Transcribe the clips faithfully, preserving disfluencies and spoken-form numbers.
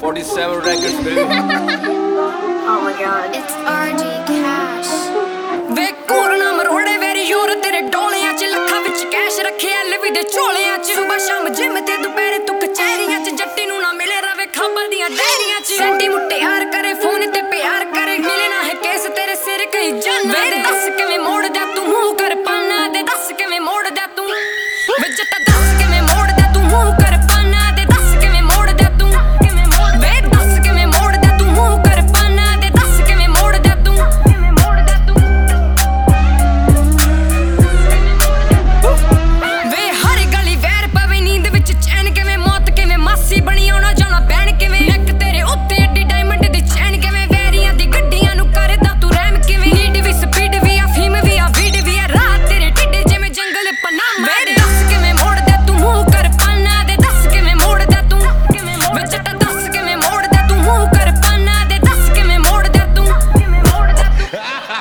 forty-seven records, baby. Oh my god. It's R G Cash. ਵੇ ਕੋਰਨਾ ਮਰੋੜੇ ਵੈਰੀ ਯੂਰ ਤੇਰੇ ਡੋਲਿਆਂ ਚ ਲੱਖਾਂ ਵਿੱਚ ਕੈਸ਼ ਰੱਖਿਆ ਲਵੀ ਦੇ ਝੋਲਿਆਂ ਚ ਸੁਬਾ ਸ਼ਾਮ ਜਿਮ ਤੇ ਦੁਪਹਿਰੇ ਤੂੰ ਕਚਹਿਰੀਆਂ ਚ ਜੱਟੀ ਨੂੰ ਨਾ ਮਿਲੇ ਰਵੇ ਖਾਬਾਂ ਦੀਆਂ ਡੈਰੀਆਂ ਚ ਸੈਂਟੀ ਮੁੱਟਿਆਰ ਕਰੇ ਫੋਨ ਤੇ ਪਿਆਰ ਕਰੇ ਮਿਲੇ ਨਾ ਹੈ ਕੇਸ ਤੇਰੇ ਸਿਰ ਕਈ ਜਾਨਾ ਵੇ ਦੱਸ ਕਿਵੇਂ ਮੋੜਦਾ ਤੂੰ ਮੂੰਹ ਕਰ ਪਾਨਾ ਦੇ ਦੱਸ ਕਿਵੇਂ ਮੋੜਦਾ ਤੂੰ ਵੇ ਜੱਟਾ ਦੱਸ ਕਿਵੇਂ ਮੋੜਦਾ ਤੂੰ ਮੂੰਹ ਕਰ ਪਾਨਾ ਦੇ ਦੱਸ ਕਿਵੇਂ ਮੋੜਦਾ ਤੂੰ ਕਿਵੇਂ ਮੋੜ ਵੇ ਦੱਸ ਕਿਵੇਂ ਮੋੜਦਾ ਤੂੰ ਮੂੰਹ ਕਰ ਪਾਨਾ ਦੇ ਦੱਸ ਕਿਵੇਂ ਮੋੜਦਾ ਤੂੰ ਕਿਵੇਂ ਮੋੜਦਾ ਤੂੰ ਵੇ ਹਰ ਗਲੀ ਵੈਰ ਪਵੇ ਨੀਂਦ ਵਿੱਚ ਚੈਨ ਕਿਵੇਂ ਮੌਤ ਕਿਵੇਂ ਮਾਸੀ ਬਣੀ ਆਉਣਾ ਜਾਣਾ ਬਹਿਣ ਕਿਵੇਂ ਨੱਕ ਤੇਰੇ ਉੱਤੇ ਐਡੀ ਡਾਇਮੰਡ ਦੀ ਚੈਨ ਕਿਵੇਂ ਵੈਰੀਆਂ ਦੀ ਗੱਡੀਆਂ ਨੂੰ ਕਰਦਾ ਤੂੰ ਰਹਿਮ ਕਿਵੇਂ ਨੀਡ ਵੀ ਸਪੀਡ ਵੀ ਆ ਫੀਮ ਵੀ ਆ ਵੀਡ ਵੀ ਆ ਰਾਤ ਤੇਰੇ ਢਿੱਡੇ ਜਿਵੇਂ ਜੰਗਲ ਪਨਾਮਾ ਵੇ ਦੱਸ ਕਿਵੇਂ ਮੋੜਦਾ ਤੂੰ ਮੂੰਹ ਕਰ ਪਾਨਾ ਦੇ ਦੱਸ ਕਿਵੇਂ ਮੋੜਦਾ ਤੂੰ ਕਿਵੇਂ ਮੋੜ ਵੇ ਜੱਟਾ ਦੱਸ ਕਿਵੇਂ ਮੋੜਦਾ ਤੂੰ ਮੂੰਹ ਕਰ ਪਾਨਾ ਦੇ ਦੱਸ ਕਿਵੇਂ ਮੋੜਦਾ ਤੂੰ ਕਿਵੇਂ ਮੋੜਦਾ ਤੂੰ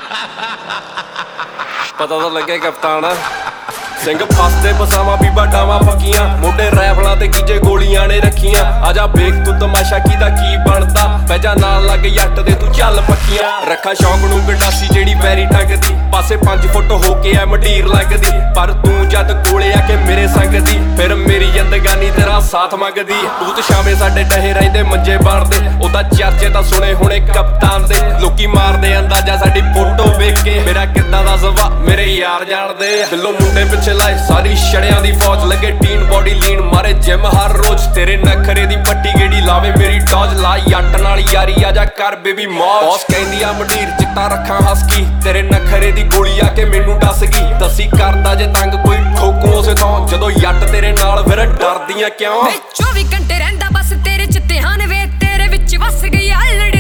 ਪਤਾ ਤਾਂ ਲੱਗੇ ਕਪਤਾਨ ਸਿੰਘ ਫਸਦੇ ਬਸਾਵਾਂ ਵੀ ਬਾਡਾਵਾਂ ਪੱਕੀਆਂ ਮੋਢੇ ਰੈਫਲਾਂ ਤੇ ਕੀਜੇ ਗੋਲੀਆਂ ਨੇ ਰੱਖੀਆਂ ਆਜਾ ਵੇਖ ਤੂੰ ਤਮਾਸ਼ਾ ਕੀਦਾ ਕੀ ਬਣਦਾ ਪੈਜਾ ਨਾਲ ਲੱਗ ਜੱਟ ਦੇ ਤੂੰ ਚੱਲ ਪੱਕੀਆਂ ਰੱਖਾ ਸ਼ੌਕ ਨੂੰ ਗੰਡਾਸੀ ਜਿਹੜੀ ਵੈਰੀ ਟੰਗਦੀ ਪਾਸੇ ਪੰਜ ਫੁੱਟ ਹੋ ਕੇ ਐ ਮੰਡੀਰ ਲੱਗਦੀ ਪਰ ਤੂੰ ਜਦ ਕੋਲੇ ਆ ਕੇ ਮੇਰੇ ਸੰਗ ਦੀ ਫਿਰ ਮੇਰੀ ਜ਼ਿੰਦਗਾਨੀ ਤੇਰਾ ਸਾਥ ਮੰਗਦੀ ਤੂੰ ਤੇ ਸ਼ਾਮੇ ਸਾਡੇ ਡਹੇ ਰਹਿੰਦੇ ਮੰਜੇ ਬਣਦੇ ਉਹਦਾ ਚਰਚੇ ਤਾਂ ਸੁਣੇ ਹੁਣੇ ਕਪਤਾਨ ਦੇ ਲੋਕੀ ਮਾਰਦੇ ਅੰਦਾਜ਼ਾ ਸਾਡੀ ਫੋਟੋ ਵੇਖ ਕੇ ਮੇਰਾ ਕਿੱਦਾਂ ਦਾ ਸੁਭਾਅ ਮੇਰੇ ਯਾਰ ਜਾਣਦੇ ਦਿਲੋਂ ਮੁੰਡੇ ਪਿੱਛੇ ਲਾਏ ਸਾਰੀ ਛੜਿਆਂ ਦੀ ਫੌਜ ਲੱਗੇ ਟੀਨ ਬੋਡੀ ਲੀਨ ਮਾਰੇ ਜਿਮ ਹਰ ਰੋਜ਼ ਤੇਰੇ ਨਖਰੇ ਦੀ ਪੱਟੀ ਗੇੜੀ ਲਾਵੇ ਮੇਰੀ ਟੌਜ ਲਾ ਜੱਟ ਨਾਲ ਯਾਰੀ ਆ ਜਾ ਕਰ ਬੇਬੀ ਮੌਜ ਬੌਸ ਕਹਿੰਦੀ ਆ ਮੰਡੀਰ ਚਿੱਟਾ ਰੱਖਾਂ ਹਸਕੀ ਤੇਰੇ ਨਖਰੇ ਦੀ ਗੋਲੀ ਆ ਕੇ ਮੈਨੂੰ ਡਸ ਗਈ ਦੱਸੀ ਕਰਦਾ ਜੇ ਤੰਗ ਕੋਈ ਠੋਕੂ ਉਸੇ ਤੋਂ ਜਦੋਂ ਜੱਟ ਤੇਰੇ ਨਾਲ ਫਿਰ ਡਰਦੀਆਂ ਕਿਉਂ ਵੇ ਚੌਵੀ ਘੰਟੇ ਰਹਿੰਦਾ ਬਸ ਤੇਰੇ ਚ ਧਿਆਨ ਵੇ ਤੇਰੇ ਵਿੱਚ ਵਸ ਗਈ ਆਲੜੀ